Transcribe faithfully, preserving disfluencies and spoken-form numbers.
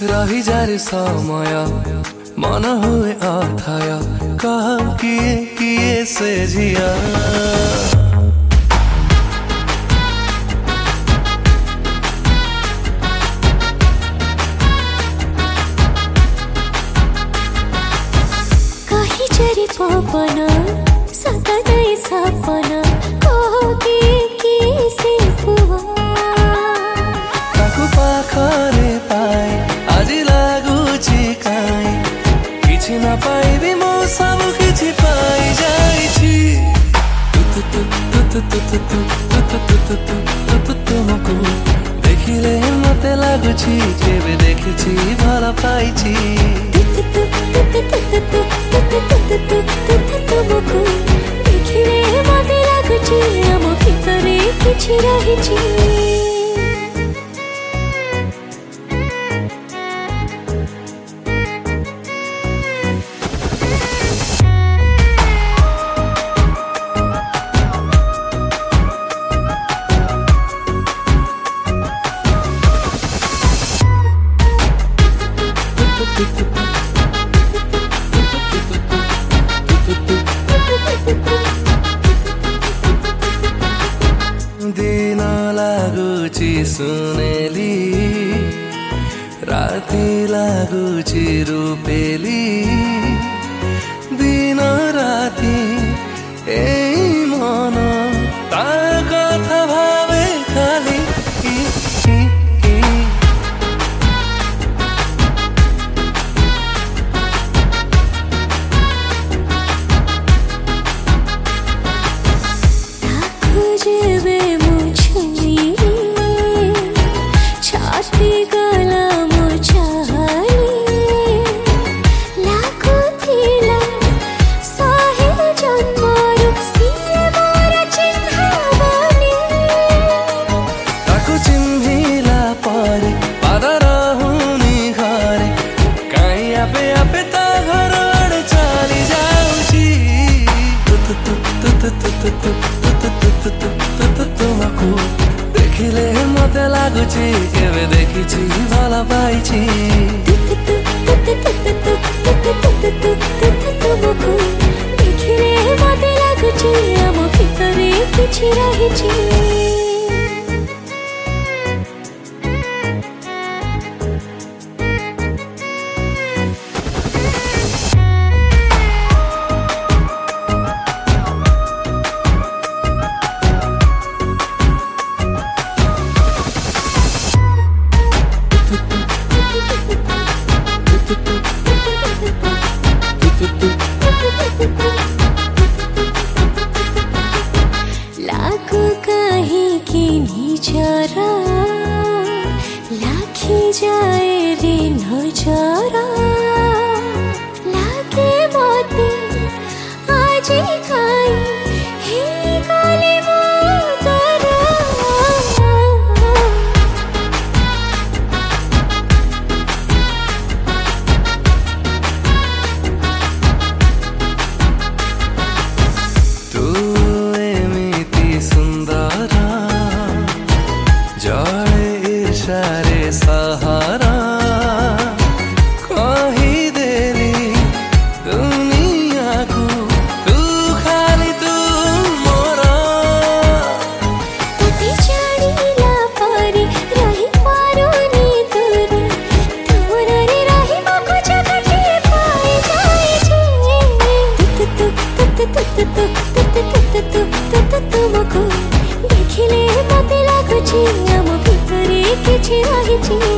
ରହିଯାରେ ସମୟ ମନ ହୁଏ ଅଥୟ କହ କିଏ କିଏ ସେ ଝିଅ। କହିଯାରେ ପବନ ସଦା ନାହିଁ ସପନ କହ କିଏ କିଏ ସେ ପୁଅ। ତାକୁ ପାଖରେ ପାଏ ଆଜି ଲାଗୁଛି କାଇଁ କିଛି ନ ପାଇବି ମୁଁ ସବୁ କିଛି ପାଇ ଯାଇଛି। ତୁମକୁ ଦେଖିଲେ ମତେ ଲାଗୁଛି କେବେ ଦେଖିଛି ଭଲ ପାଇଛି। ତୁମକୁ ଦେଖିଲେ ମତେ ଲାଗୁଛି ଆମ ଭିତରେ କିଛି ରହିଛି। दिन लागुची सुनेली राति लागुची रूपेली दिन राति ए मन ता कथा भावे खाली ई, ई, ई। जेबे छाती गला मुझाली लाखो थिला सहे जन्मरु सिए मोर चिन्हावनी। ताकु चिन्हिला परे पाद रहुनी घरे काई आपे आपे ता घर आड़े चली जाउची। तुमको देखिले मते लाଗୁଛି କେବେ ଦେଖିଛି ଭଲ ପାଇଛି। ତୁମକୁ ଦେଖିଲେ ମତେ ଲାଗୁଛି ଆମ ଭିତରେ କିଛି ରହିଛି। लाखो कहीं की निजरा लाखी जाए रे नजरा लागे मते आज खाई हे गले मोतरा। तू एमिति सुंदर जड़े ईर्षारे सहारा कही देली दुनिया को तू खाली तू मोरा। तोते जानिला परे रही पारुनी दूरे तोरा रे रही मको जगटे पाए जाए छे। तुमको देखिले मते लाଗୁଛି ଆମ ଭିତରେ କିଛି ରହିଛି।